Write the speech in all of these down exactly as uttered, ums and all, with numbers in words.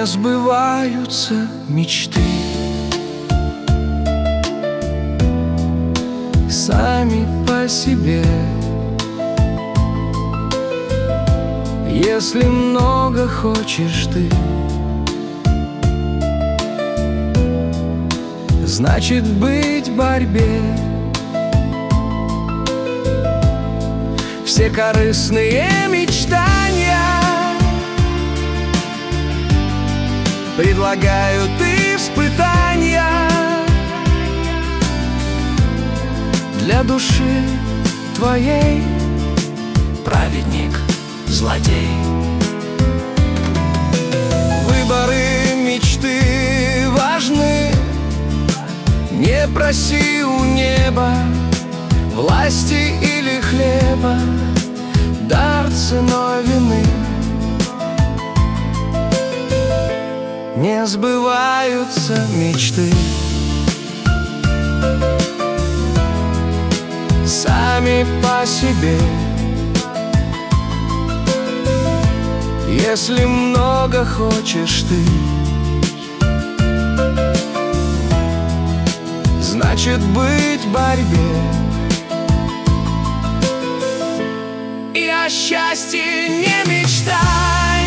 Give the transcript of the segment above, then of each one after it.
сбываются мечты сами по себе. Если много хочешь ты, значит быть в борьбе. Все корыстные мечтания предлагают испытания для души твоей, праведник, злодей. Выборы мечты важны. Не проси у неба власти или хлеба, дар ценой вины. Не сбываются мечты сами по себе. Если много хочешь ты, значит быть в борьбе. И о счастье не мечтай,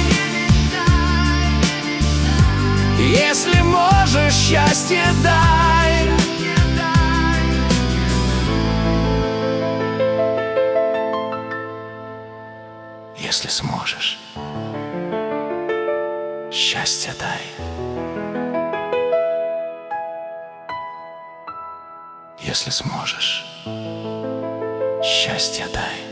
если можешь, счастье дай. Если сможешь, счастье дай. Если сможешь, счастье дай.